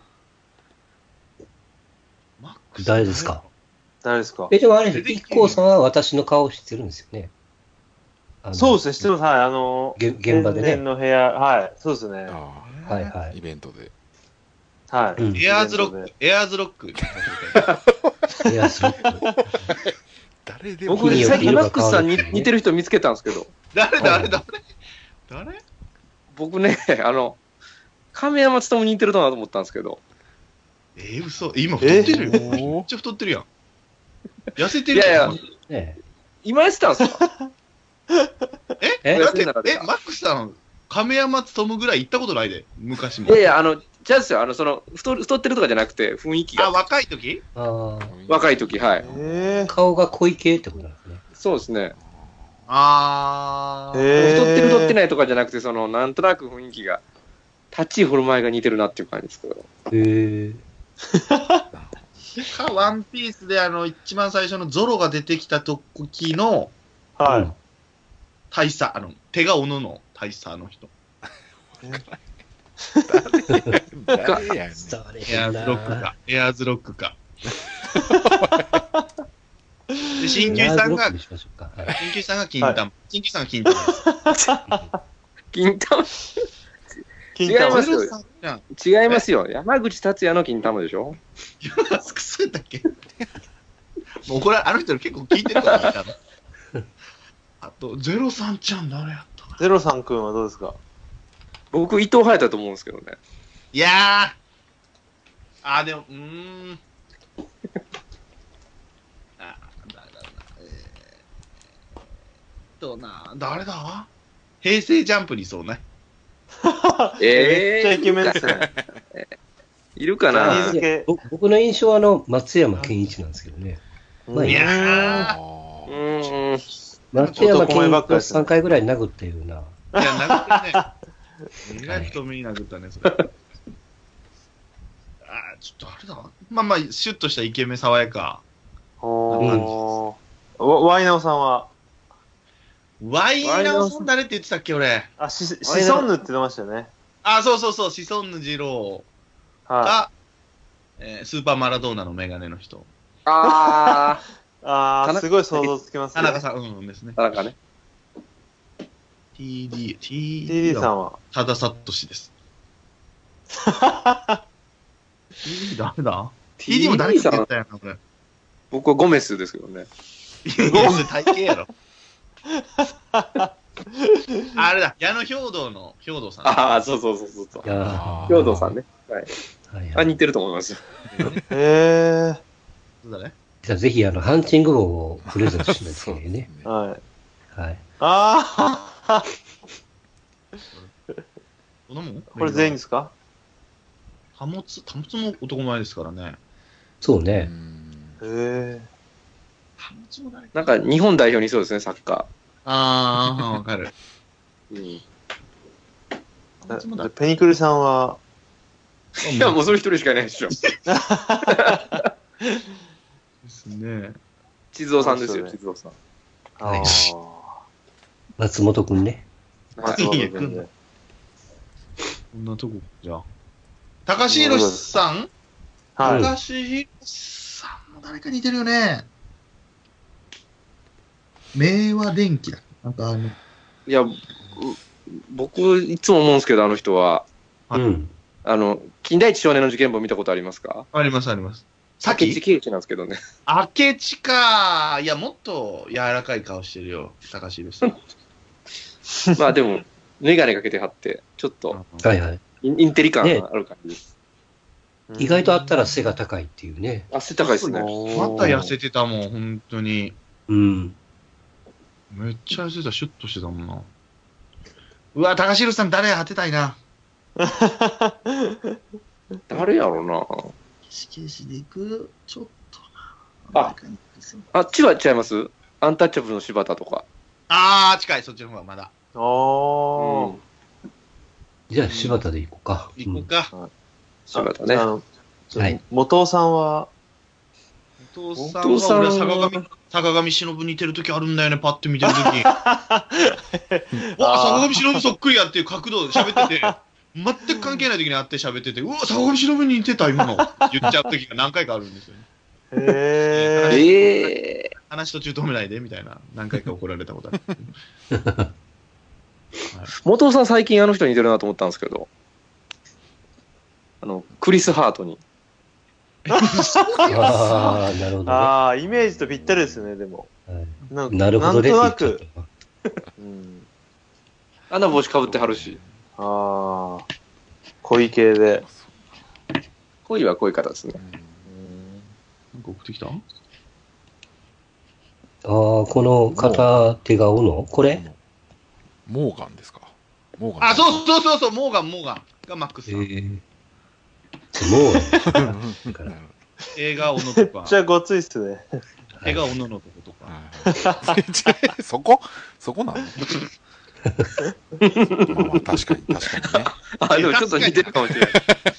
マックス誰ですか？ 誰ですか？ でもあれです。一行さんは私の顔を知ってるんですよね。 そうですね、知ってます。はい、 現場でね天然の部屋、はい、そうですね。 あはいはあ、 い。 イベントで。 はい。 うんエアーズロック。エアーズロック。 いや、そう。 誰でも僕、 日によって最近マックスさんに色が変わるっていうね似てる人見つけたんですけど、 誰僕ね、亀山勤に似てるなと思ったんですけど、 嘘。今太ってるよ。 えめっちゃ太ってるやん。痩せてるいやいやね今やってたんですか？ えだって、 痩せてなかったマックスさん、亀山勤ぐらい行ったことないで。昔も。 いやいや、じゃあですよ、太ってるとかじゃなくて、雰囲気あ、 が、 若い時あ若い時、はい。 あ、顔が濃い系ってことなんですね。 そうですね。 あー。 へー太ってる太ってないとかじゃなくて、なんとなく雰囲気が、立ち居振る舞いが似てるなっていう感じですけど。 へえ。 か、ワンピースで一番最初のゾロが出てきた時のはい。 大佐、手が斧の大佐の人。 誰やねん。 伝われエアーズへんなロックか。エアーズロックか。で、鍼灸師さんが、 にしましょうか。はい鍼灸師さんが金玉。鍼灸師さんが金玉です。 金玉、 金違いますよゼロさんじゃん。 違いますよ。山口達也の金玉でしょ？ そうだっけもうこれ、あの人結構聞いてるからね、多分あと、ゼロさんちゃん誰やったかなゼロさんくんはどうですか？ 僕、伊藤隼太と思うんですけどね。 いやー。でも、誰だ平成ジャンプにそうね。 めっちゃイケメンですね。 いるかジャニーなズ系。 僕の印象は松山健一なんですけどね。まあいやあうーーん。 松山健一を男前ばっかりですね 3回ぐらい殴ったような。 いや、殴ったね。えらい太めに殴ったね、それ。ちょっとあれだ。まあまあ、シュッとしたイケメン爽やか。 おー。ワイナオさんは、 ワイナオさん誰って言ってたっけ、俺。 あ、シソンヌって言ってましたよね。 あ、そうそうそう、シソンヌ二郎はが、スーパーマラドーナのメガネの人。 あい。あー、すごい想像つきますね。 田中さん、うんですね。 ー、なんかね。 TD さんは。 多田聡です。TD 誰だ ?TD も誰かって言ったよな、これ。 僕はゴメスですけどね。 いや、それ体型やろ。あれだ、矢野兵道の兵道さん。 ああ、そうそうそうそうそう。 いやあ兵藤さんね。はい。あ、 はいはい。 似てると思いますよ。 へそうだね。 じゃあぜひ、ハンチング号をプレゼントしないといけないね。 ー。はい。 はい。 あこのもんー、これ全員ですか？ 貨物も男前ですからね。 そうね。 へ貨物も誰か。 なんか日本代表にそうですね、サッカあー、わかる。 ー。うん。 ー。 貨物も誰か。 ペニクルさんは、 いや、もうそれ一人しかいないでしょ。 ですね。 地蔵さんですよ、 そうです地蔵さん。 はいあー、 松本くんね。 松本君で。 こんなとこ、じゃあ。高橋宏さんはい。 高橋宏さんも誰か似てるよね。明和電機だ。なんかいや、僕、いつも思うんですけど、あの人は、 はいうん。 金田一少年の事件簿見たことありますか？ ありますあります。さ明智刑事なんですけどね。 明智か。いや、もっと柔らかい顔してるよ。高橋宏さん。 まあでも、メガネかけてはって、ちょっと、 はいはい。 インテリ感がある感じです。 意外とあったら背が高いっていうね。 あ、背高いですね。 また痩せてたもん、本当に。 うん。 めっちゃ痩せてた、シュッとしてたもんな。うわ、高橋宏さん誰当てたいな。 誰やろうな。 死刑死でいくちょっとああっちは違います？アンタッチャブルの柴田とか。 近い、そっちの方がまだ。 おー。 じゃあ、柴田で行こうか。 行こうか。 柴田ね。 はい。 元尾さんは、 お父さんは俺坂上忍似てる時あるんだよね、パッと見てる時。わ、坂上忍そっくりやっていう角度で喋ってて、全く関係ない時に会って喋ってて、うわ、坂上忍に似てた、今の。言っちゃう時が何回かあるんですよね。 へー。 ええ話途中止めないで、みたいな。何回か怒られたことある。 元尾さん最近あの人に似てるなと思ったんですけど。クリス・ハートに。 ああ、なるほどね。 ああ、イメージとぴったりですね、でも。 はいなるほどね。 なんとなくって言っちゃっ。 うん、 あんな帽子かぶってはるし。 ああ、恋系で。 恋は恋方ですね。 なんか送ってきたたああ、この片手が斧これモーガンですか。モーガン。 あ、そうそう、モーガンがマックスさん。 もう、だから映画、小野とめっかち。ゃごついっすね。 映画、小野のとことか。 はいそこなのまあまあ確かにね。 あ、でもちょっと似てるかもしれない。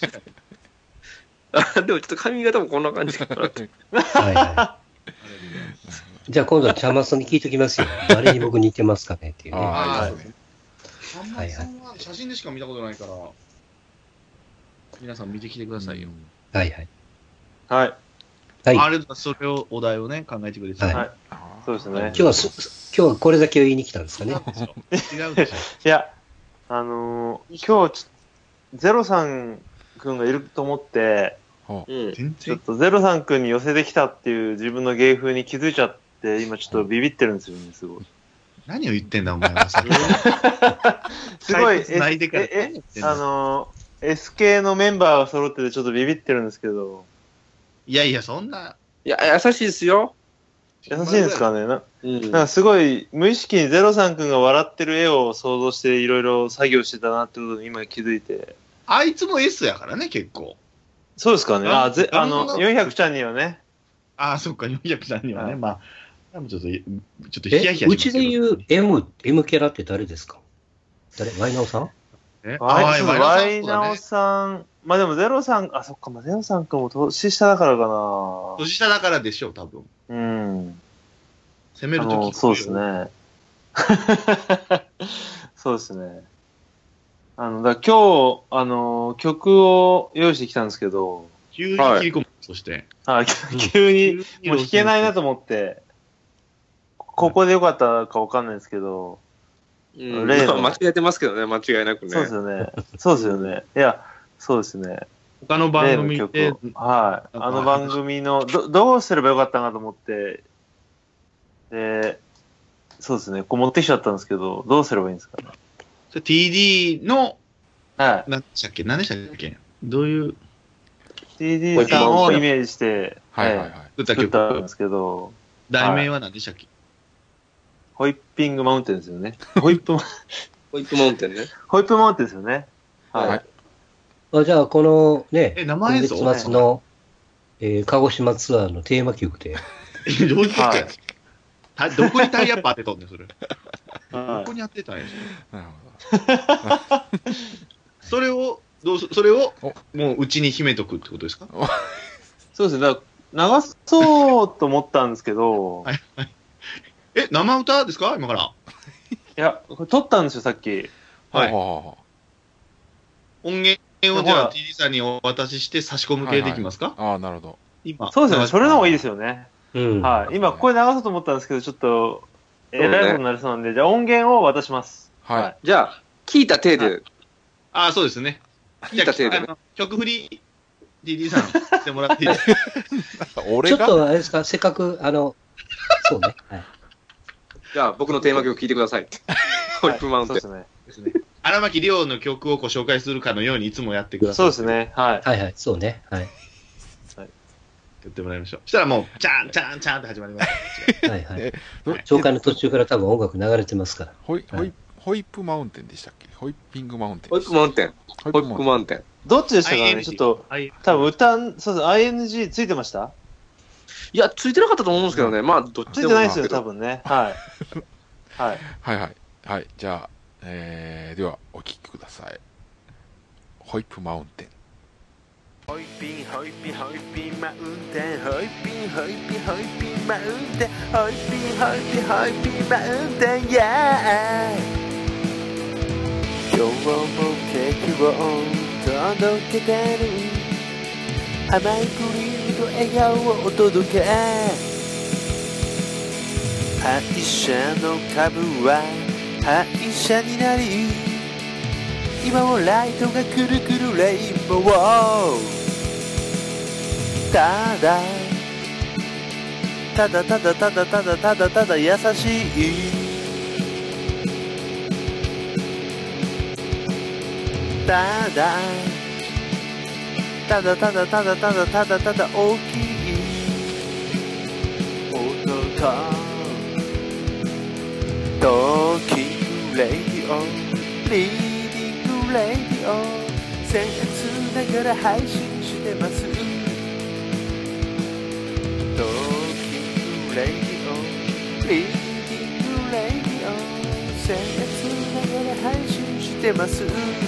あ、でもちょっと髪型もこんな感じかな。 はいはい。じゃあ今度は茶マスに聞いときますよ。誰に僕似てますかねっていうね。 ああ、いいーですね。 さんまさんは写真でしか見たことないから、皆さん見てきてくださいよ。 はいはい。 はい。 はい。 あれだ、それをお題をね、考えてくれてた。 はいはいそうですね。 今日はこれだけを言いに来たんですかね。 違うでしょ。 いや、今日ゼロさんくんがいると思って、 うん。 全然。 ちょっとゼロさんくんに寄せてきたっていう自分の芸風に気づいちゃって、今ちょっとビビってるんですよね、すごい。 何を言ってんだ、お前はさ。 すごい、 泣いてから。 S 系のメンバーが揃っててちょっとビビってるんですけど、 いやいや、そんな。 いや、優しいですよ。 優しいんですかね。 うん。 なんかすごい無意識にゼロさんくんが笑ってる絵を想像していろいろ作業してたなってことに今気づいて。 あいつも S やからね、結構。 そうですかね。 あ 400ちゃんにはね。 あ、そっか、400さんにはね。 はいまあ、多分ちょっとヒヤヒヤしますけど。 うちで言う M キャラって誰ですか？誰？ワイナオさん？ ワイナオん。 さん。まあでもゼロさん、あ、そっか、まあゼロさんくんも年下だからか年下だからでしょう、多分。 な。うん。 攻めるとき。 そうです。ね。 そうですね。だから今日、曲を用意してきたんですけど、 急に切り込む、そして。 急に、もう弾けないなと思って、ここでよかったかわかんないですけど、 例の間違えてますけどね、間違いなくね。 そうですよね。そうですよね。いや、そうですね。 他の番組で、 はい。あの番組の、どうすればよかったかと思って、そうですね。こう持ってきちゃったんですけど、どうすればいいんですかね。 TD の、 はい。 何でしたっけどういう。 TD さんをイメージして、 はいはいはい。 作ったんですけど、 題名は何でしたっけ？ ホイッピングマウンテンですよね。ホイップマウンテンね。 ホイップマウンテンですよね。はい。 じゃあ、このね、 名前ぞ今月末の、鹿児島ツアーのテーマ曲で。 どういうことや？どこにタイアップ当てとんねん、それ。どこに当てたんや、 なるほそれを、もううちに秘めとくってことですか？ そうですね。だから流そうと思ったんですけど、 はいはい。生歌ですか今から。 いや、これ撮ったんですよ、さっき。 はい。音源をじゃあ TD さんにお渡しして差し込む系できますか？ ああ、なるほど。 今。 そうですね。それの方がいいですよね。 うん。 はい。今、これ流そうと思ったんですけど、ちょっと、えらいことになりそうなんで、じゃあ音源を渡します。 はい。 じゃあ、聞いた体で。 ああ、そうですね。 聞いた体で。 曲振り、TD さんしてもらっていいですか？ ちょっとあれですか、せっかく、そうね。はい。 じゃあ、僕のテーマ曲聴いてください。ホイップマウンテン。 そうですね。 荒牧亮の曲をご紹介するかのようにいつもやってください。 そうですね。はい。 はいはい、そうね。はい。 やってもらいましょう。そしたらもう、チャーンチャーンチャーンって始まります。 はいはい。紹介の途中から多分音楽流れてますから。 ホイップマウンテンでしたっけ？ホイッピングマウンテン。 ホイップマウンテン。ホイップマウンテン。 どっちでしたかね？ちょっと、多分そうです。ING ついてました？ いや、ついてなかったと思うんですけどね。まあ、どっちでも。 ついてないですよ、多分ね。はい。はい。 はいはい。はい。じゃあ、では、お聴きください。ホイップマウンテン。 ホイッピンホイッピンホイッピンマウンテンホイッピンホイッピンホイッピンマウンテンホイッピンホイッピンホイッピンマウンテンyeah今日もケーキを届けてる甘いクリームと笑顔をお届け敗者の株は敗者になり今もライトがくるくるレインボーただただただただただただただ優しいただただただただただただただ大きい男トーキングレディオリーディングレディオ僭越ながら配信してますトーキングレディオリーディングレディオ僭越ながら配信してます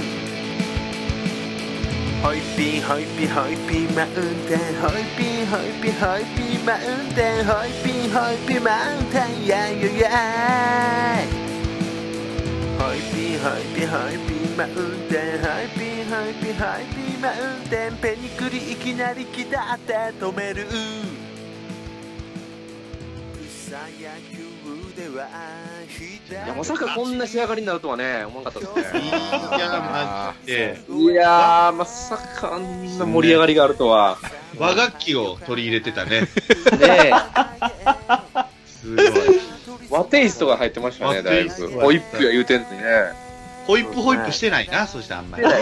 ホイッピンホイッピンホイッピンマウンテンホイッピンホイッピンホイッピンマウンテンホイッピンホイッピンマウンテンやいやいやホイッピンホイッピンホイッピンマウンテンホイッピンホイッピンホイッピンマウンテンペニクリいきなり来たって止める草野球ではいや、まさかこんな仕上がりになるとはね、思わなかったですね。 いや、マジで。 いやー、まさかあんな盛り上がりがあるとは。 和楽器を取り入れてたね。 ねえ。 すごい。 和テイストが入ってましたね、だいぶ。ホイップや言うてんのにね。 ホイップホイップしてないな、そしてあんまり。 い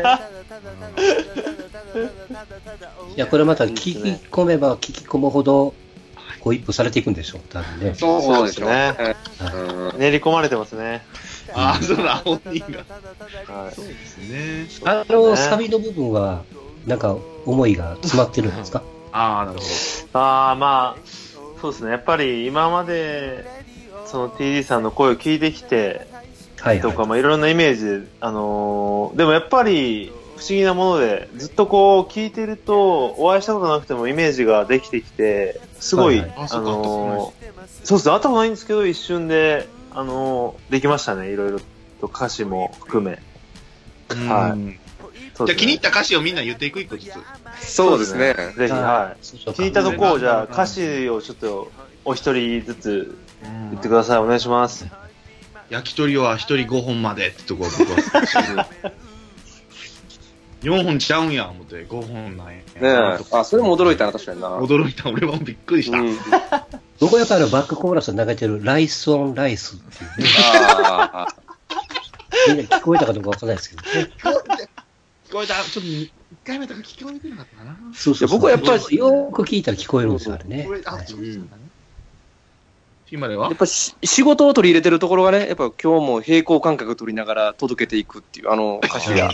や、これまた聞き込めば聞き込むほど、ホイップされていくんでしょう、多分ね。 そうですね。練り込まれてますね。 ああ、そうだ、本人が。 はい。 そうですね。 サビの部分は、なんか、思いが詰まってるんですか？ ああ、なるほど。 ああ、まあ、そうですね。やっぱり今まで、その TD さんの声を聞いてきて、とか、まあいろんなイメージで、でもやっぱり不思議なもので、ずっとこう聞いてると、お会いしたことなくてもイメージができてきて、すごい、そうですね。会ったことないんですけど、一瞬でできましたね。いろいろと歌詞も含め。はい。 じゃあ気に入った歌詞をみんな言っていく一個ずつ。 そうですね。 ぜひ、はい。気に入ったとこを、じゃあ歌詞をちょっとお一人ずつ言ってください。お願いします。 焼き鳥は一人5本までってとこ僕は。4本ちゃうんや、思って。5本なんや。ねえ。あ、それも驚いたな、確かにな。 驚いた。俺もびっくりした。 僕はやっぱバックコーラスで流れてるライスオンライスっていうね。みんな聞こえたかどうかわからないですけどね。 聞こえた。ちょっと1回目とか聞こえてなかったかな。 そうそう。僕はやっぱりよく聞いたら聞こえるんですよ、あれね。 今ではやっぱ仕事を取り入れてるところがね、やっぱ今日も平行感覚取りながら届けていくっていう、歌詞が。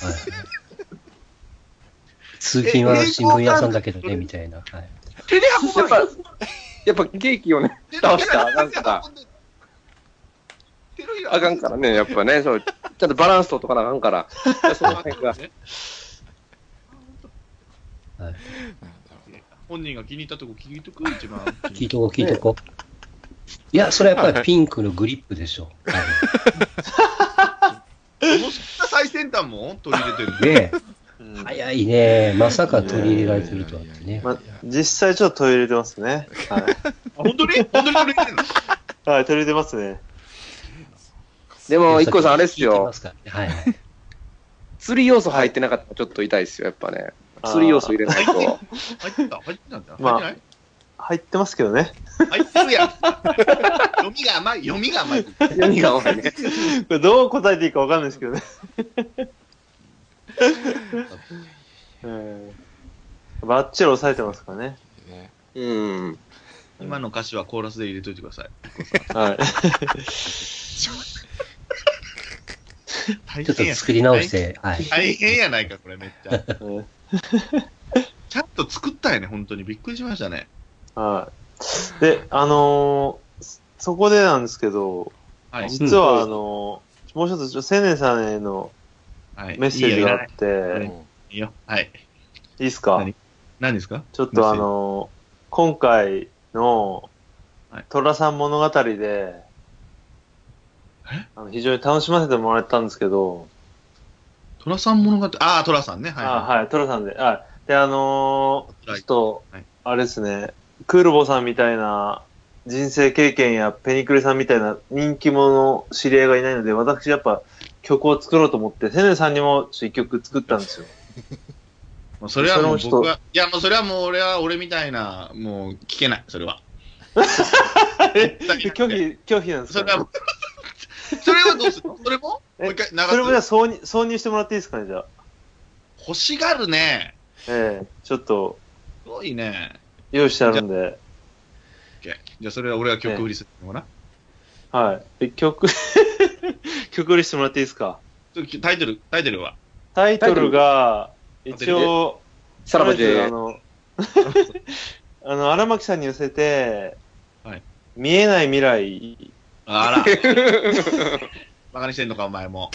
通勤は新聞屋さんだけどね、みたいな。 手で運ばないやっぱケーキをね、倒したらあかんから。あかんからね、やっぱね、そう、ちゃんとバランス取っとかなあかんから。その辺が。 本人が気に入ったとこ聞いとく一番。 聞いとこう、聞いとこう。いや、それはやっぱりピンクのグリップでしょ。この最先端も取り入れてるね。早いね。まさか取り入れられてるとはってね。 実際ちょっと取り入れてますね。はい。 本当に取り入れてるの？ はい、取り入れてますね。 でも、一個さんあれっすよ。 はい。 釣り要素入ってなかったらちょっと痛いっすよ、やっぱね。釣り要素入れないと。 入ってたんだ。 まあ、入ってますけどね。 入ってるやん。読みが甘い。読みが甘いね。これどう答えていいかわかんないですけどね。バッチリ抑えてますからね。 今の歌詞はコーラスで入れといてください。 はい。ちょっと作り直して、 大変やないか、これめっちゃ。ちゃんと作ったよね、本当に。びっくりしましたね。 はい。で、そこでなんですけど、実はもう一つ、青年さんへのメッセージがあって、 いいよ。はい。 いいっすか？ 何ですか？ ちょっと今回の、寅さん物語で、非常に楽しませてもらったんですけど、 寅さん物語、寅さんね。 はい、寅さんで。で、ちょっと、あれですね、クールボさんみたいな人生経験やペニクレさんみたいな人気者の知り合いがいないので、私やっぱ曲を作ろうと思って、セネさんにも一曲作ったんですよ。 それはもう僕は、いやもうそれはもう俺みたいな、もう聞けない、それは。 拒否なんですか？ それはどうするの？それももう一回流す？ それもじゃあ挿入してもらっていいですかね、じゃあ。 欲しがるね。 ちょっと。 すごいね。 用意してあるんで。 じゃあそれは俺が曲売りするのかな？はい。曲売りしてもらっていいですか？ タイトルは？ タイトルが、一応、 さらばで、 荒牧さんに寄せて、見えない未来。 あら。バカにしてんのか、お前も。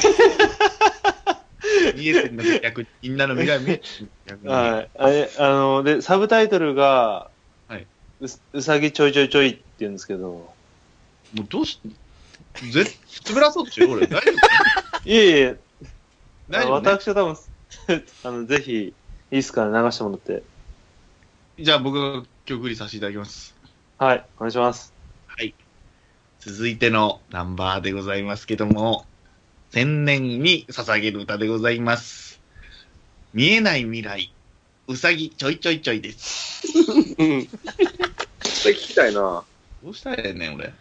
見えてんのか、逆に。みんなの未来見えてる。はい。で、サブタイトルが、うさぎちょいちょいちょいって言うんですけど。もうどうし、滑らそうとしてる俺、大丈夫？ いえ。私は多分、ぜひ、いいっすかね、流してもらって。 じゃあ僕が曲売りさせていただきます。 はい、お願いします。 はい。続いてのナンバーでございますけども、千年に捧げる歌でございます。見えない未来、うさぎちょいちょいちょいです。 それ聞きたいな。 どうしたらええねん、俺。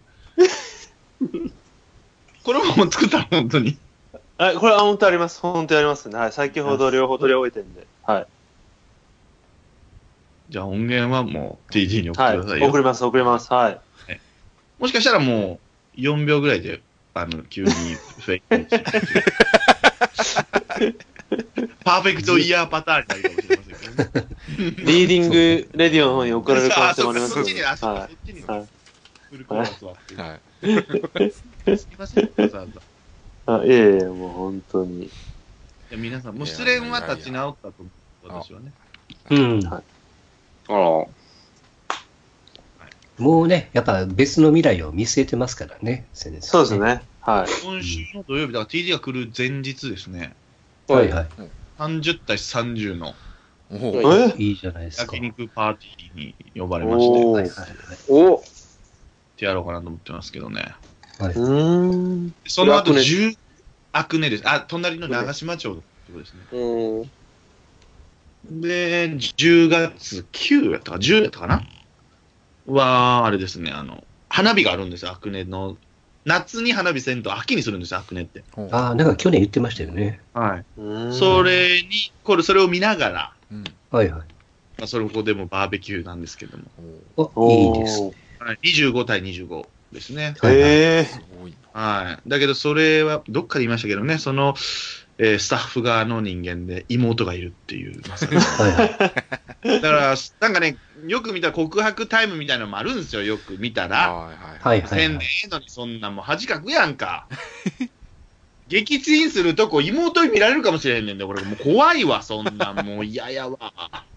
このまま作ったの、本当に。 これは本当あります。本当ありますね。はい。先ほど両方取り終えてるんで。はい。 じゃあ音源はもう TG に送ってくださいよ。 送ります。はい。 もしかしたらもう4秒ぐらいで、急にフェイク。パーフェクトイヤーパターンになるかもしれませんけどね。 リーディングレディオの方に送られる可能性もありますそっちに、そっちに。フルコーラスはっていう。すいません、わざわざ。 いえいえ、もう本当に。いや皆さん、もう失恋は立ち直ったと思う、私はね。 うん。 はい。 もうね、やっぱ別の未来を見据えてますからね、先生。 そうですね。はい。 今週の土曜日、だから TD が来る前日ですね。 はいはい。 30対30のいいじゃないですか。 焼肉パーティーに呼ばれまして、 はいはいはい。 おってやろうかなと思ってますけどね。 はい。 その後アクネです。あ、隣の長島町のとこですね。で、10月9やったか、10やったかなは、あれですね、花火があるんですよ、アクネの。夏に花火せんと秋にするんですよ、アクネって。 ああ、なんか去年言ってましたよね。 はい。それに、それを見ながら、 はいはい。 まあ、それここでもバーベキューなんですけども。 いいですね。 25対25ですね。はい。だけど、それは、どっかで言いましたけどね、スタッフ側の人間で妹がいるっていう。だから、なんかね、よく見たら告白タイムみたいなのもあるんですよ、よく見たら。せんでええのにそんなもう恥かくやんか。撃沈するとこ妹に見られるかもしれへんねんで、俺もう怖いわ、そんなんもう嫌やわ。